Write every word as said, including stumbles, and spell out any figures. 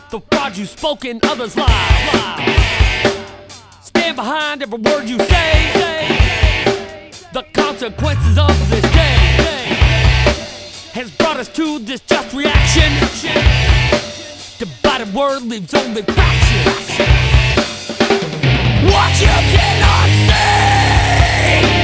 The fraud you spoke in others' lives. Stand behind every word you say. The consequences of this day has brought us to this just reaction. Divided word leaves only fractions. What you cannot see